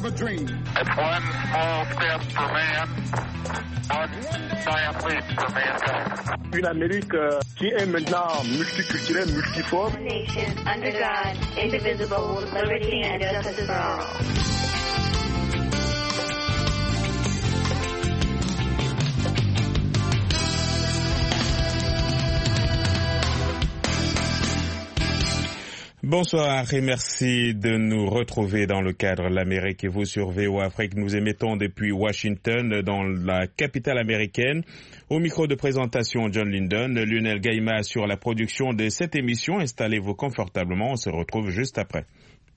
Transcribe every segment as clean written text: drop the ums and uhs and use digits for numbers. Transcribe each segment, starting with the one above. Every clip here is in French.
of a dream. It's one small step for man, one giant leap for mankind. Une Amérique qui est maintenant multiculturelle, multiforme. Nation under God, indivisible, with liberty and justice for all. Bonsoir et merci de nous retrouver dans le cadre de l'Amérique et vous sur VOA Afrique. Nous émettons depuis Washington, dans la capitale américaine. Au micro de présentation, John Linden, Lionel Gaïma sur la production de cette émission. Installez-vous confortablement, on se retrouve juste après.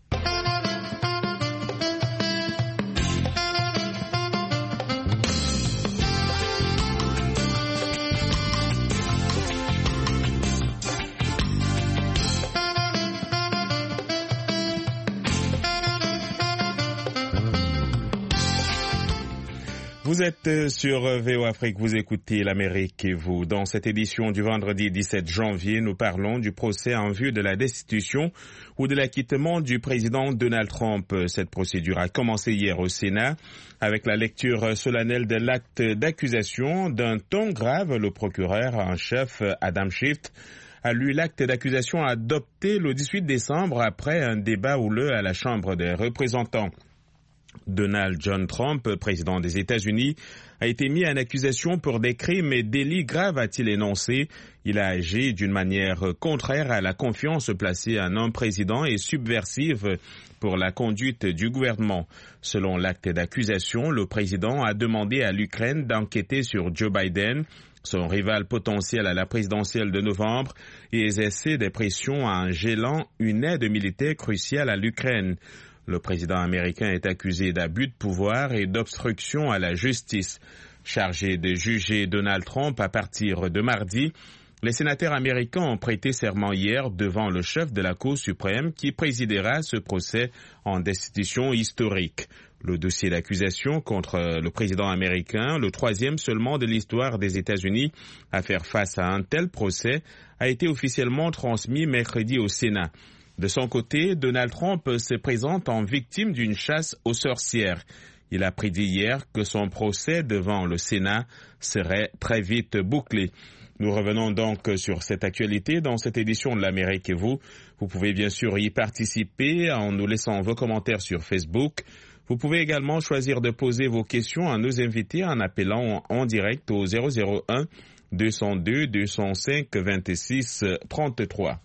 Vous êtes sur VOA Afrique, vous écoutez l'Amérique et vous. Dans cette édition du vendredi 17 janvier, nous parlons du procès en vue de la destitution ou de l'acquittement du président Donald Trump. Cette procédure a commencé hier au Sénat avec la lecture solennelle de l'acte d'accusation d'un ton grave. Le procureur en chef Adam Schiff a lu l'acte d'accusation adopté le 18 décembre après un débat houleux à la Chambre des représentants. Donald John Trump, président des États-Unis, a été mis en accusation pour des crimes et délits graves, a-t-il énoncé. Il a agi d'une manière contraire à la confiance placée en un président et subversive pour la conduite du gouvernement. Selon l'acte d'accusation, le président a demandé à l'Ukraine d'enquêter sur Joe Biden, son rival potentiel à la présidentielle de novembre, et exercer des pressions en gelant une aide militaire cruciale à l'Ukraine. Le président américain est accusé d'abus de pouvoir et d'obstruction à la justice. Chargé de juger Donald Trump à partir de mardi, les sénateurs américains ont prêté serment hier devant le chef de la Cour suprême qui présidera ce procès en destitution historique. Le dossier d'accusation contre le président américain, le troisième seulement de l'histoire des États-Unis à faire face à un tel procès, a été officiellement transmis mercredi au Sénat. De son côté, Donald Trump se présente en victime d'une chasse aux sorcières. Il a prédit hier que son procès devant le Sénat serait très vite bouclé. Nous revenons donc sur cette actualité dans cette édition de l'Amérique et vous. Vous pouvez bien sûr y participer en nous laissant vos commentaires sur Facebook. Vous pouvez également choisir de poser vos questions à nos invités en appelant en direct au 001 202 205 26 33.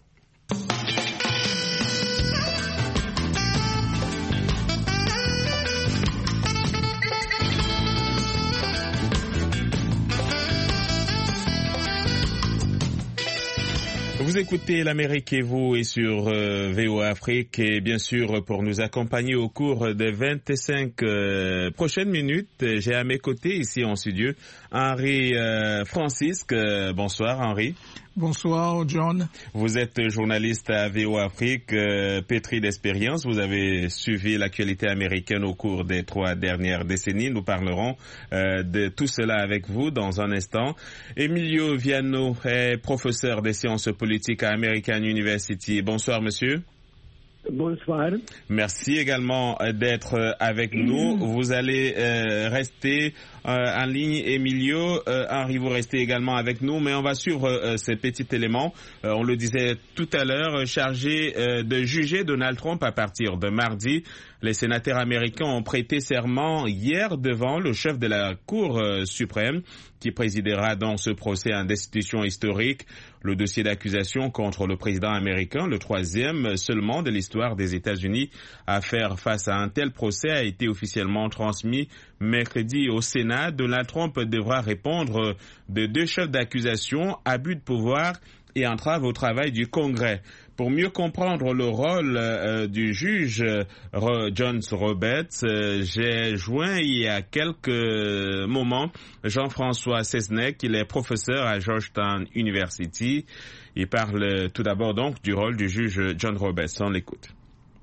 Vous écoutez l'Amérique et vous et sur VOA Afrique et bien sûr pour nous accompagner au cours des 25 prochaines minutes, j'ai à mes côtés ici en studio Henri Francisque. Bonsoir Henri. Bonsoir John. Vous êtes journaliste à VOA Afrique, pétri d'expérience. Vous avez suivi l'actualité américaine au cours des 3 dernières décennies. Nous parlerons de tout cela avec vous dans un instant. Emilio Viano est professeur des sciences politiques à American University. Bonsoir monsieur. Bonsoir. Merci également d'être avec nous. Vous allez rester en ligne, Emilio. Henri, vous restez également avec nous, mais on va suivre ces petits éléments. On le disait tout à l'heure, chargé de juger Donald Trump à partir de mardi. Les sénateurs américains ont prêté serment hier devant le chef de la Cour suprême qui présidera dans ce procès en destitution historique. Le dossier d'accusation contre le président américain, le troisième seulement de l'histoire des États-Unis à faire face à un tel procès, a été officiellement transmis mercredi au Sénat. Donald Trump devra répondre de 2 chefs d'accusation, abus de pouvoir et entrave au travail du Congrès. Pour mieux comprendre le rôle du juge John Roberts, j'ai joint il y a quelques moments Jean-François Seznec, il est professeur à Georgetown University. Il parle tout d'abord donc du rôle du juge John Roberts. On l'écoute.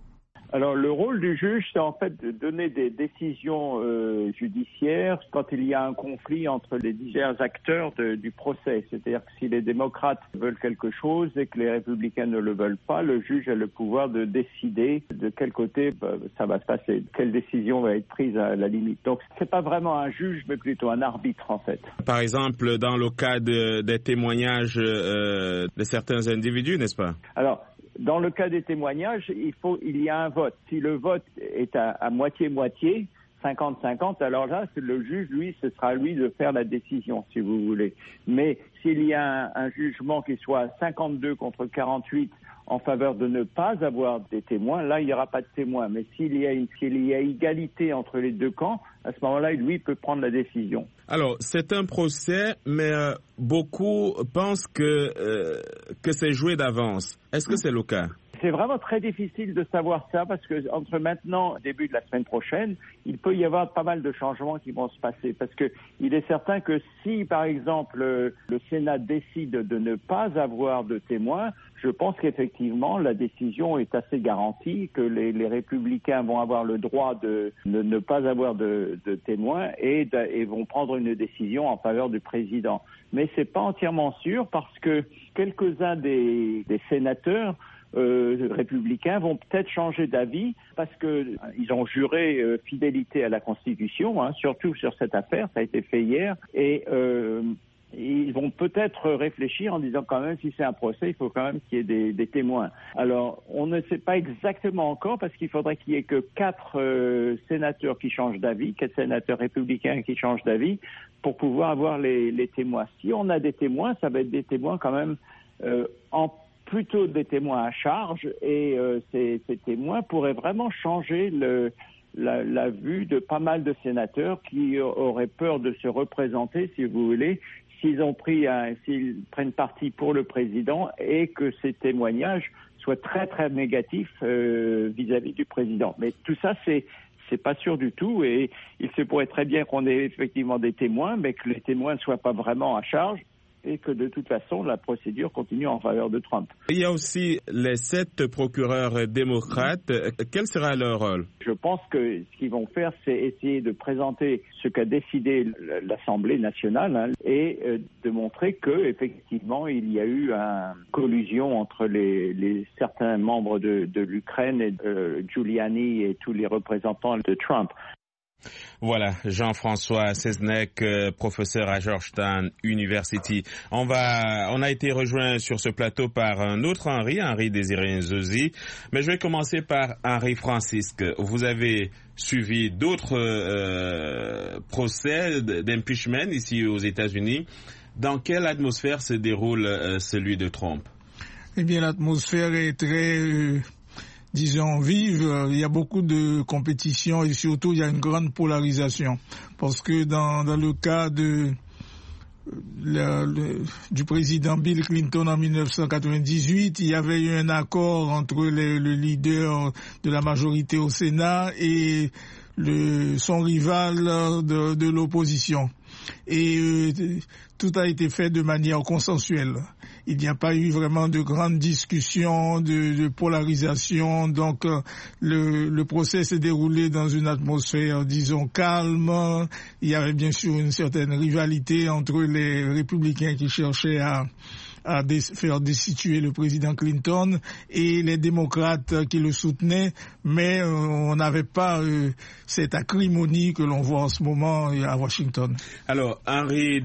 Alors, le rôle du juge, c'est en fait de donner des décisions judiciaires quand il y a un conflit entre les divers acteurs du procès. C'est-à-dire que si les démocrates veulent quelque chose et que les républicains ne le veulent pas, le juge a le pouvoir de décider de quel côté ça va se passer, quelle décision va être prise à la limite. Donc, c'est pas vraiment un juge, mais plutôt un arbitre, en fait. Par exemple, dans le cas des témoignages de certains individus, n'est-ce pas? Alors, dans le cas des témoignages, il y a un vote. Si le vote est à moitié-moitié, 50-50, alors là, le juge, lui, ce sera à lui de faire la décision, si vous voulez. Mais s'il y a un jugement qui soit 52 contre 48 en faveur de ne pas avoir des témoins, là, il n'y aura pas de témoins. Mais s'il y a égalité entre les deux camps, à ce moment-là, lui peut prendre la décision. Alors, c'est un procès, mais beaucoup pensent que c'est joué d'avance. Est-ce que c'est le cas? C'est vraiment très difficile de savoir ça parce que entre maintenant et début de la semaine prochaine, il peut y avoir pas mal de changements qui vont se passer. Parce que il est certain que si, par exemple, le Sénat décide de ne pas avoir de témoins, je pense qu'effectivement, la décision est assez garantie, que les républicains vont avoir le droit de ne pas avoir de témoins et vont prendre une décision en faveur du président. Mais c'est pas entièrement sûr parce que quelques-uns des sénateurs républicains vont peut-être changer d'avis parce que ils ont juré fidélité à la Constitution, surtout sur cette affaire, ça a été fait hier, et ils vont peut-être réfléchir en disant quand même si c'est un procès, il faut quand même qu'il y ait des témoins. Alors, on ne sait pas exactement encore parce qu'il faudrait qu'il y ait que 4 sénateurs qui changent d'avis, 4 sénateurs républicains qui changent d'avis pour pouvoir avoir les témoins. Si on a des témoins, ça va être des témoins quand même plutôt des témoins à charge et ces témoins pourraient vraiment changer la vue de pas mal de sénateurs qui auraient peur de se représenter, si vous voulez, s'ils prennent parti pour le président et que ces témoignages soient très très négatifs vis-à-vis du président. Mais tout ça, c'est pas sûr du tout et il se pourrait très bien qu'on ait effectivement des témoins, mais que les témoins ne soient pas vraiment à charge et que de toute façon, la procédure continue en faveur de Trump. Il y a aussi les 7 procureurs démocrates. Quel sera leur rôle? Je pense que ce qu'ils vont faire, c'est essayer de présenter ce qu'a décidé l'Assemblée nationale et de montrer que effectivement, il y a eu une collusion entre les certains membres de l'Ukraine et Giuliani et tous les représentants de Trump. Voilà, Jean-François Seznec, professeur à Georgetown University. On a été rejoint sur ce plateau par un autre Henri Désiré Nzosi. Mais je vais commencer par Henri Francisque. Vous avez suivi d'autres procès d'impeachment ici aux États-Unis. Dans quelle atmosphère se déroule celui de Trump? Eh bien, l'atmosphère est très disons vive, il y a beaucoup de compétition et surtout il y a une grande polarisation parce que dans le cas du président Bill Clinton en 1998, il y avait eu un accord entre le leader de la majorité au Sénat et son rival de l'opposition. Et tout a été fait de manière consensuelle. Il n'y a pas eu vraiment de grandes discussions, de polarisation. Donc, le procès s'est déroulé dans une atmosphère, disons, calme. Il y avait bien sûr une certaine rivalité entre les républicains qui cherchaient à faire destituer le président Clinton et les démocrates qui le soutenaient, mais on n'avait pas cette acrimonie que l'on voit en ce moment à Washington. Alors, Henri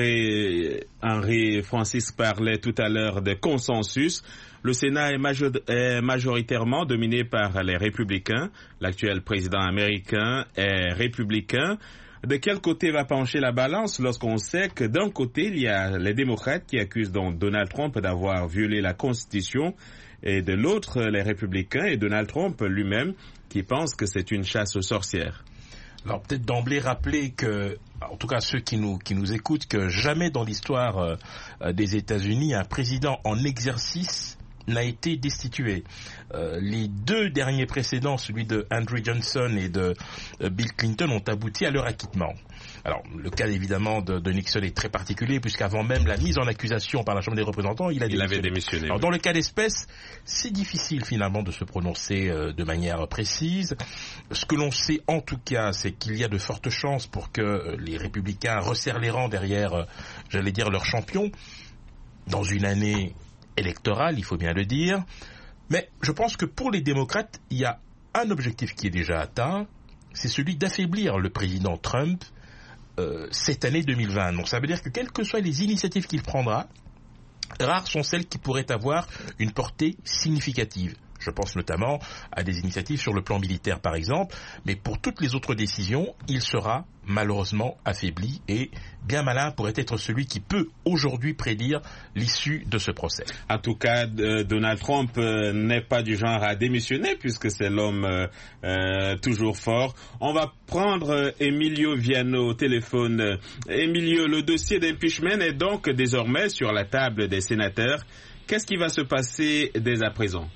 Francis parlait tout à l'heure de consensus. Le Sénat est majoritairement dominé par les républicains. L'actuel président américain est républicain. De quel côté va pencher la balance lorsqu'on sait que d'un côté, il y a les démocrates qui accusent donc Donald Trump d'avoir violé la Constitution et de l'autre, les républicains et Donald Trump lui-même qui pensent que c'est une chasse aux sorcières? Alors peut-être d'emblée rappeler que, en tout cas ceux qui nous écoutent, que jamais dans l'histoire des États-Unis, un président en exercice n'a été destitué. Les 2 derniers précédents, celui de Andrew Johnson et de Bill Clinton, ont abouti à leur acquittement. Alors, le cas évidemment de Nixon est très particulier, puisqu'avant même la mise en accusation par la Chambre des représentants, il avait démissionné. Alors, dans le cas d'espèce, c'est difficile finalement de se prononcer de manière précise. Ce que l'on sait en tout cas, c'est qu'il y a de fortes chances pour que les républicains resserrent les rangs derrière, j'allais dire, leur champion, dans une année électorale, il faut bien le dire. Mais je pense que pour les démocrates, il y a un objectif qui est déjà atteint, c'est celui d'affaiblir le président Trump cette année 2020. Donc ça veut dire que quelles que soient les initiatives qu'il prendra, rares sont celles qui pourraient avoir une portée significative. Je pense notamment à des initiatives sur le plan militaire par exemple, mais pour toutes les autres décisions, il sera malheureusement affaibli et bien malin pourrait être celui qui peut aujourd'hui prédire l'issue de ce procès. En tout cas, Donald Trump n'est pas du genre à démissionner puisque c'est l'homme toujours fort. On va prendre Emilio Viano au téléphone. Emilio, le dossier d'impeachment est donc désormais sur la table des sénateurs. Qu'est-ce qui va se passer dès à présent?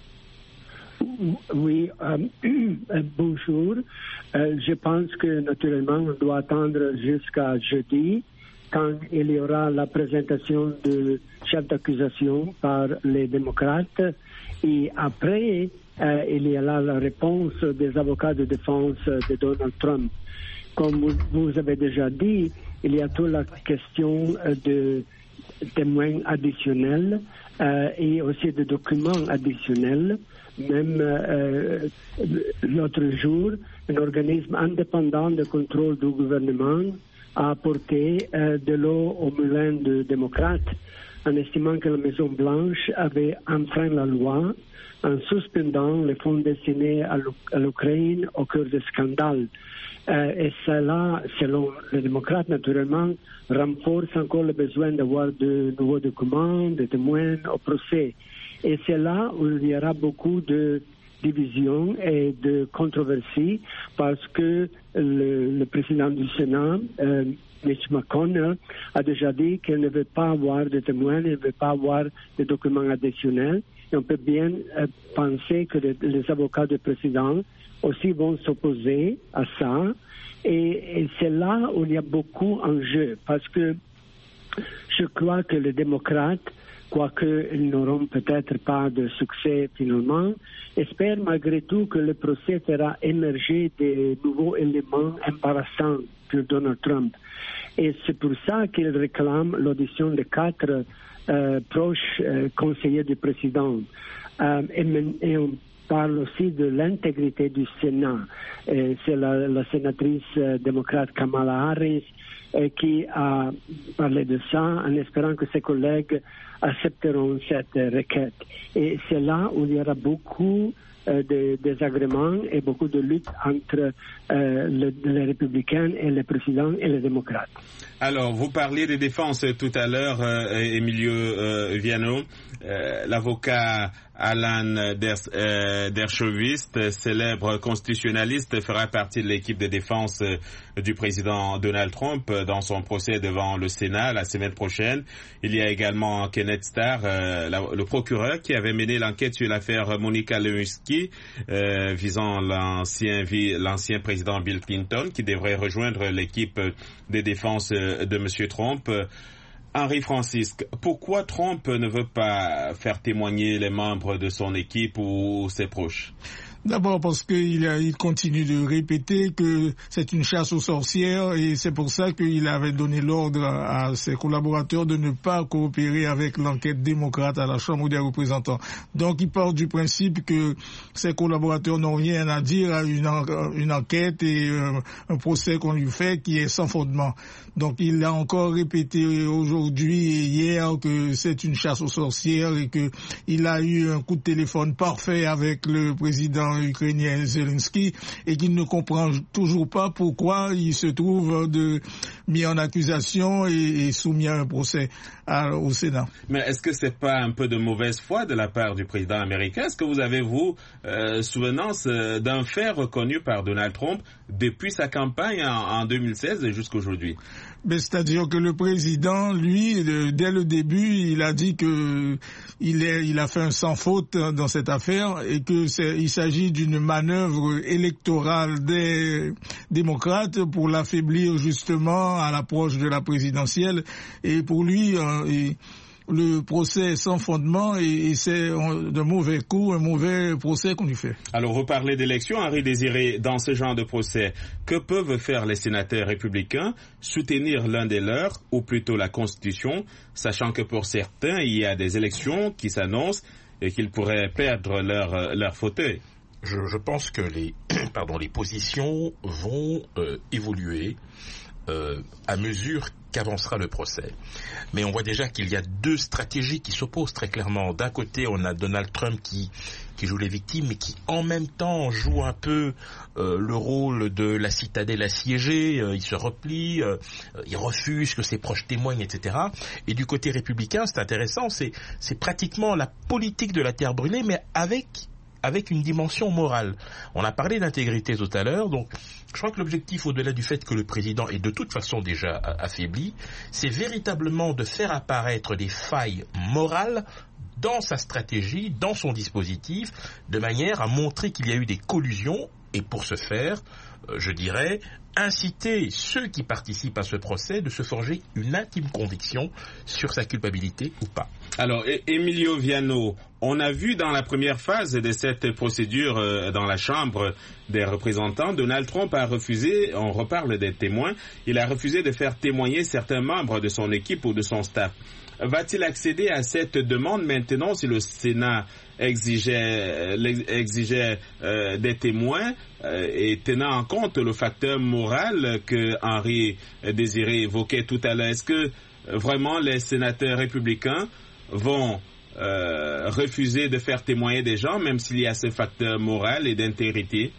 Oui, bonjour. Je pense que naturellement on doit attendre jusqu'à jeudi quand il y aura la présentation du chef d'accusation par les démocrates et après il y aura la réponse des avocats de défense de Donald Trump. Comme vous avez déjà dit, il y a toute la question de témoins additionnels et aussi de documents additionnels. Même l'autre jour, un organisme indépendant de contrôle du gouvernement a apporté de l'eau au moulin de démocrates en estimant que la Maison-Blanche avait enfreint la loi en suspendant les fonds destinés à l'Ukraine au cœur du scandale. Et cela, selon les démocrates, naturellement, renforce encore le besoin d'avoir de nouveaux documents, de témoins au procès. Et c'est là où il y aura beaucoup de divisions et de controversies parce que le président du Sénat, Mitch McConnell, a déjà dit qu'il ne veut pas avoir de témoins, il ne veut pas avoir de documents additionnels. Et on peut bien penser que les avocats du président aussi vont s'opposer à ça. Et c'est là où il y a beaucoup en jeu parce que je crois que les démocrates, quoique ils n'auront peut-être pas de succès finalement, espèrent malgré tout que le procès fera émerger des nouveaux éléments embarrassants pour Donald Trump. Et c'est pour ça qu'ils réclament l'audition de 4 proches conseillers du président. Et on parle aussi de l'intégrité du Sénat. C'est la sénatrice démocrate Kamala Harris qui a parlé de ça en espérant que ses collègues accepteront cette requête. Et c'est là où il y aura beaucoup de désagréments et beaucoup de luttes entre les républicains et les présidents et les démocrates. Alors, vous parliez des défenses tout à l'heure, Emilio Viano. L'avocat Alan Dershowitz, célèbre constitutionnaliste, fera partie de l'équipe de défense du président Donald Trump dans son procès devant le Sénat la semaine prochaine. Il y a également Kenneth Starr, le procureur qui avait mené l'enquête sur l'affaire Monica Lewinsky visant l'ancien président Bill Clinton qui devrait rejoindre l'équipe de défense de M. Trump. Henri Francisque, pourquoi Trump ne veut pas faire témoigner les membres de son équipe ou ses proches? D'abord parce qu'il continue de répéter que c'est une chasse aux sorcières et c'est pour ça qu'il avait donné l'ordre à ses collaborateurs de ne pas coopérer avec l'enquête démocrate à la Chambre des représentants. Donc il part du principe que ses collaborateurs n'ont rien à dire à une enquête et un procès qu'on lui fait qui est sans fondement. Donc il a encore répété aujourd'hui et hier que c'est une chasse aux sorcières et qu'il a eu un coup de téléphone parfait avec le président ukrainien Zelensky et qu'il ne comprend toujours pas pourquoi il se trouve de mis en accusation et soumis à un procès au Sénat. Mais est-ce que c'est pas un peu de mauvaise foi de la part du président américain? Est-ce que vous avez, souvenance d'un fait reconnu par Donald Trump depuis sa campagne en 2016 et jusqu'aujourd'hui? C'est-à-dire que le président, lui, dès le début, il a dit que il a fait un sans faute dans cette affaire et que il s'agit d'une manœuvre électorale des démocrates pour l'affaiblir justement à l'approche de la présidentielle. Et pour lui, le procès est sans fondement et c'est de mauvais coup, un mauvais procès qu'on lui fait. Alors, vous parlez d'élections, Henri Désiré, dans ce genre de procès, que peuvent faire les sénateurs républicains? Soutenir l'un des leurs, ou plutôt la Constitution, sachant que pour certains, il y a des élections qui s'annoncent et qu'ils pourraient perdre leur fauteuil. Je pense que les positions vont évoluer à mesure qu'avancera le procès. Mais on voit déjà qu'il y a deux stratégies qui s'opposent très clairement. D'un côté, on a Donald Trump qui joue les victimes, mais qui en même temps joue un peu le rôle de la citadelle assiégée. Il se replie, il refuse que ses proches témoignent, etc. Et du côté républicain, c'est intéressant, c'est pratiquement la politique de la terre brûlée, mais avec une dimension morale. On a parlé d'intégrité tout à l'heure, donc je crois que l'objectif, au-delà du fait que le président est de toute façon déjà affaibli, c'est véritablement de faire apparaître des failles morales dans sa stratégie, dans son dispositif, de manière à montrer qu'il y a eu des collusions, et pour ce faire, je dirais, inciter ceux qui participent à ce procès de se forger une intime conviction sur sa culpabilité ou pas. Alors, Emilio Viano, on a vu dans la première phase de cette procédure dans la Chambre des représentants, Donald Trump a refusé, on reparle des témoins, il a refusé de faire témoigner certains membres de son équipe ou de son staff. Va-t-il accéder à cette demande maintenant si le Sénat exigeait des témoins et tenant en compte le facteur moral que Henri Désiré évoquait tout à l'heure? Est-ce que vraiment les sénateurs républicains vont refuser de faire témoigner des gens, même s'il y a ce facteur moral et d'intégrité?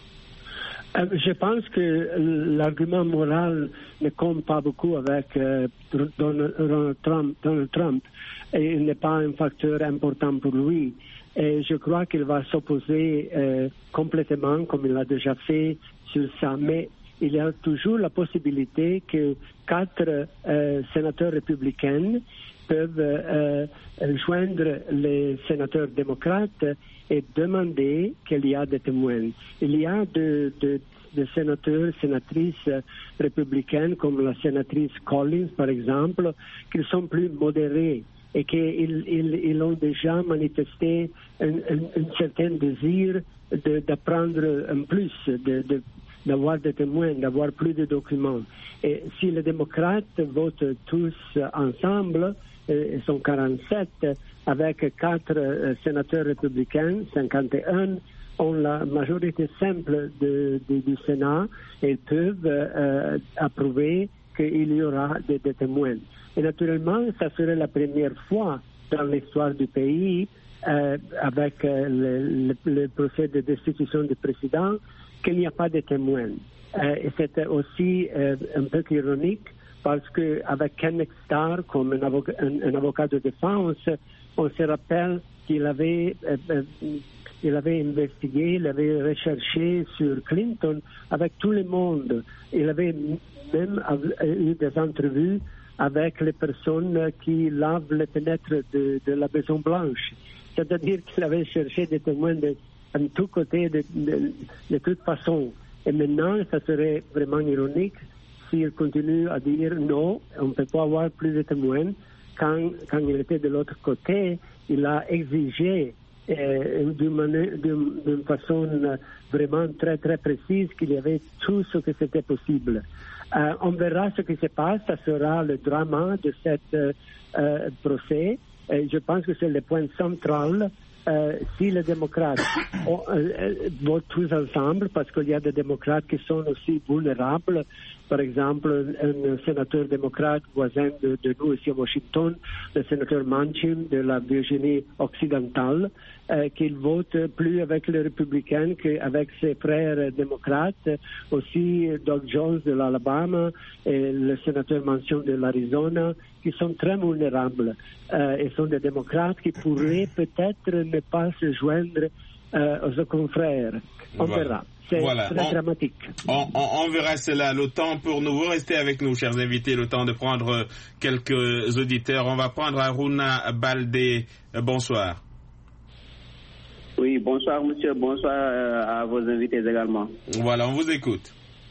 Je pense que l'argument moral ne compte pas beaucoup avec Donald Trump et il n'est pas un facteur important pour lui. Et je crois qu'il va s'opposer complètement, comme il l'a déjà fait, sur ça. Mais il y a toujours la possibilité que 4 sénateurs républicains peuvent joindre les sénateurs démocrates et demander qu'il y a des témoins. Il y a des sénateurs, sénatrices républicaines comme la sénatrice Collins, par exemple, qui sont plus modérés et qu'ils ont déjà manifesté un certain désir d'apprendre un plus, d'avoir des témoins, d'avoir plus de documents. Et si les démocrates votent tous ensemble, ils sont 47, avec 4 sénateurs républicains, 51, ont la majorité simple du Sénat et peuvent approuver qu'il y aura des témoins. Et naturellement, ça serait la première fois dans l'histoire du pays, avec le procès de destitution du président, qu'il n'y a pas de témoins. Et c'était aussi un peu ironique parce qu'avec Kenneth Starr comme un avocat de défense, on se rappelle qu'il avait investigué, il avait recherché sur Clinton avec tout le monde. Il avait même eu des entrevues avec les personnes qui lavent les fenêtres de la Maison Blanche. C'est-à-dire qu'il avait cherché des témoins de tous côtés, de toute façon. Et maintenant, ça serait vraiment ironique s'il continue à dire non, on ne peut pas avoir plus de témoins. Quand il était de l'autre côté, il a exigé d'une façon vraiment très très précise qu'il y avait tout ce que c'était possible. On verra ce qui se passe, ça sera le drama de ce procès. Je pense que c'est le point central. Si les démocrates votent tous ensemble, parce qu'il y a des démocrates qui sont aussi vulnérables, par exemple un sénateur démocrate voisin de nous ici à Washington, le sénateur Manchin de la Virginie occidentale, qu'il vote plus avec les républicains qu'avec ses frères démocrates, aussi Doug Jones de l'Alabama et le sénateur Manchin de l'Arizona, qui sont très vulnérables et sont des démocrates qui pourraient peut-être ne pas se joindre aux confrères. On verra. C'est très dramatique. On verra cela. Le temps pour nous. Vous restez avec nous, chers invités, le temps de prendre quelques auditeurs. On va prendre Aruna Baldé. Bonsoir. Oui, bonsoir monsieur, bonsoir à vos invités également. Voilà, on vous écoute.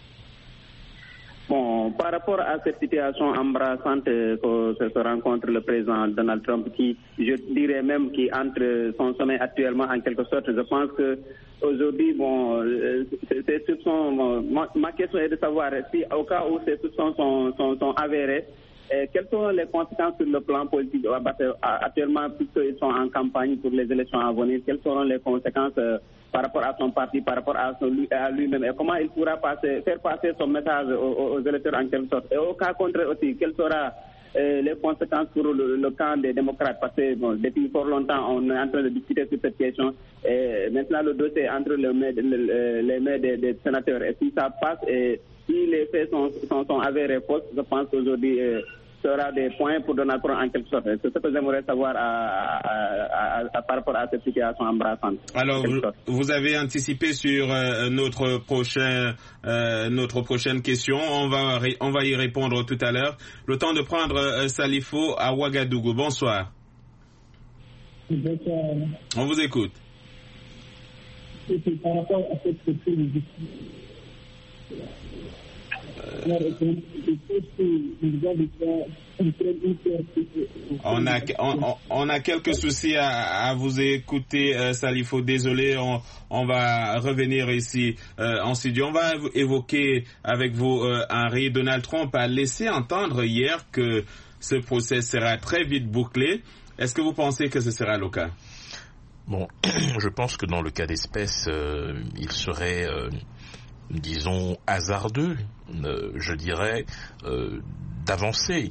Bon, par rapport à cette situation embarrassante que se rencontre le président Donald Trump, qui, je dirais même, qui entre son sommet actuellement en quelque sorte, je pense que aujourd'hui, bon, ces soupçons, ma question est de savoir si au cas où ces soupçons sont avérés, quelles sont les conséquences sur le plan politique actuellement, puisqu'ils sont en campagne pour les élections à venir, quelles seront les conséquences par rapport à son parti, par rapport à lui-même, et comment il pourra faire passer son message aux électeurs en quelque sorte. Et au cas contraire aussi, quelles seront les conséquences pour le camp des démocrates, parce que bon, depuis fort longtemps, on est en train de discuter sur cette question. Et maintenant, le dossier est entre les mains des sénateurs. Et si ça passe, et si les faits sont avérés fausses, je pense qu'aujourd'hui, sera des points pour Donald Trump en quelque sorte. C'est ce que j'aimerais savoir par rapport à cette situation embarrassante. Alors, vous avez anticipé sur notre prochaine question. On va y répondre tout à l'heure. Le temps de prendre Salifo à Ouagadougou. Bonsoir. Bonsoir. On vous écoute. Par rapport à cette question, on a quelques soucis à vous écouter, Salifo. Désolé, on va revenir ici en studio. On va évoquer avec vous, Henri. Donald Trump a laissé entendre hier que ce procès sera très vite bouclé. Est-ce que vous pensez que ce sera le cas? Bon, je pense que dans le cas d'espèce, il serait... disons hasardeux, je dirais, d'avancer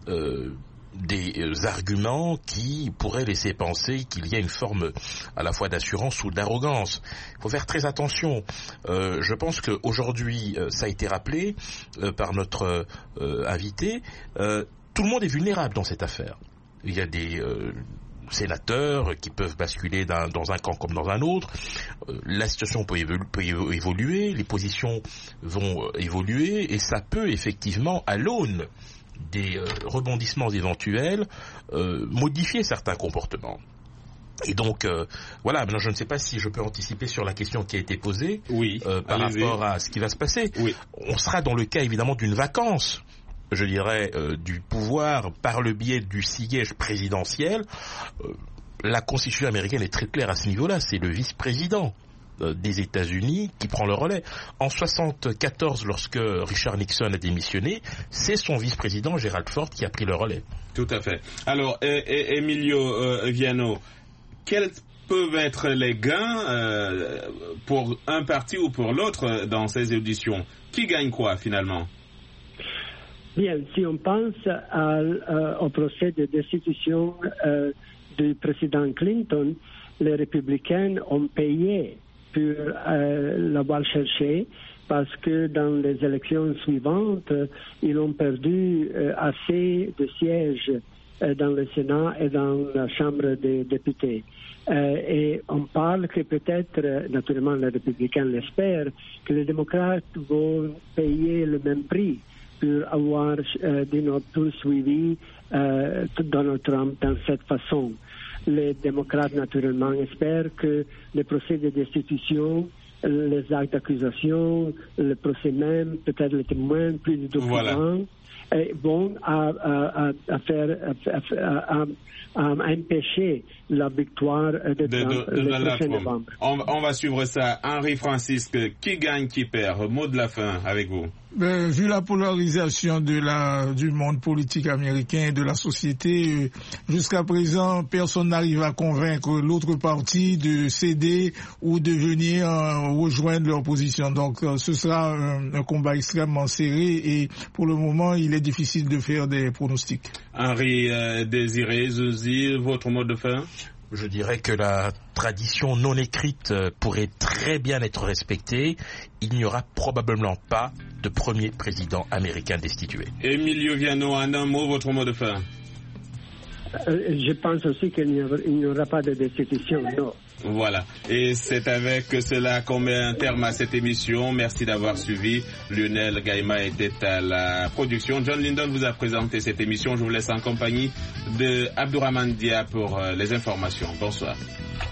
des arguments qui pourraient laisser penser qu'il y a une forme à la fois d'assurance ou d'arrogance. Il faut faire très attention. Je pense qu'aujourd'hui, ça a été rappelé par notre invité, tout le monde est vulnérable dans cette affaire. Il y a des... sénateurs qui peuvent basculer dans un camp comme dans un autre. La situation peut évoluer, les positions vont évoluer et ça peut effectivement, à l'aune des rebondissements éventuels, modifier certains comportements. Et donc, voilà, maintenant je ne sais pas si je peux anticiper sur la question qui a été posée par rapport à ce qui va se passer. Oui. On sera dans le cas évidemment d'une vacance, je dirais, du pouvoir par le biais du siège présidentiel. La Constitution américaine est très claire à ce niveau-là. C'est le vice-président des États-Unis qui prend le relais. En 1974, lorsque Richard Nixon a démissionné, c'est son vice-président Gerald Ford qui a pris le relais. Tout à fait. Alors, Emilio Viano, quels peuvent être les gains pour un parti ou pour l'autre dans ces auditions? Qui gagne quoi finalement? Bien, si on pense au procès de destitution du président Clinton, les républicains ont payé pour l'avoir cherché parce que dans les élections suivantes, ils ont perdu assez de sièges dans le Sénat et dans la Chambre des députés. Et on parle que peut-être, naturellement les républicains l'espèrent, que les démocrates vont payer le même prix pour avoir poursuivi Donald Trump dans cette façon. Les démocrates, naturellement, espèrent que le procès de destitution, les actes d'accusation, le procès même, peut-être les témoins, plus de documents, vont à empêcher la victoire de Trump le 1er novembre. On va suivre ça. Henri Francisque, qui gagne, qui perd? Mot de la fin avec vous. Vu la polarisation du monde politique américain et de la société, jusqu'à présent, personne n'arrive à convaincre l'autre parti de céder ou de venir rejoindre leur position. Donc, ce sera un combat extrêmement serré et pour le moment, il est difficile de faire des pronostics. Henri Désiré Zouzi, votre mot de fin? Je dirais que la tradition non écrite pourrait très bien être respectée. Il n'y aura probablement pas de premier président américain destitué. Emilio Viano, en un mot, votre mot de fin. Je pense aussi qu'il n'y aura pas de destitution, non. Voilà. Et c'est avec cela qu'on met un terme à cette émission. Merci d'avoir suivi. Lionel Gaïma était à la production. John Lindon vous a présenté cette émission. Je vous laisse en compagnie de Abdourahmane Dia pour les informations. Bonsoir.